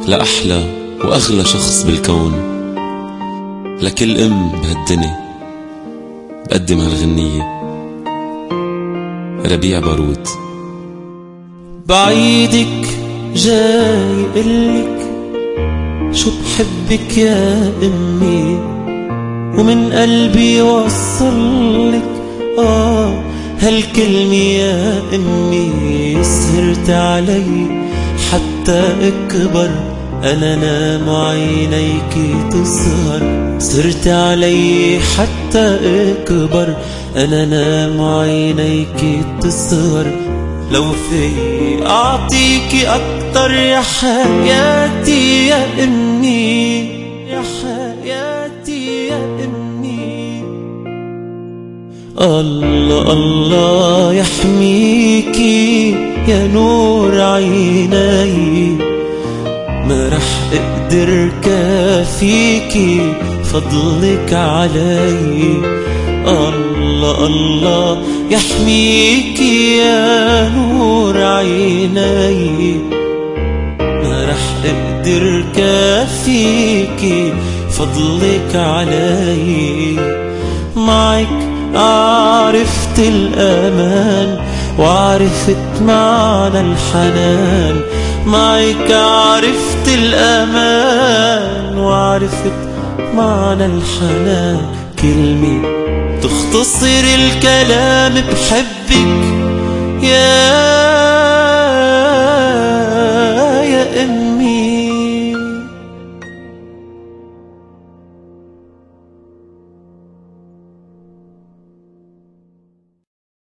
لأحلى وأغلى شخص بالكون، لكل أم بهالدنيا بقدم هالغنية. ربيع بارود. بعيدك جاي قلك شو بحبك يا أمي، ومن قلبي وصلك هالكلمة يا أمي. سهرت علي حتى أكبر، أنا نام عينيك تسهر. سهرت علي حتى أكبر، أنا نام عينيك تسهر. لو في أعطيكي أكتر يا حياتي يا أمي، يا حياتي يا أمي. الله الله يحميكي يا نور عيني، ما رح اقدر كافيكي فضلك علي. الله الله يحميكي يا نور عيني، ما رح اقدر كافيكي فضلك علي. معك عرفت الأمان وعرفت معنى الحنان، معك عرفت الأمان وعرفت معنى الحنان. كلمة تختصر الكلام، بحبك يا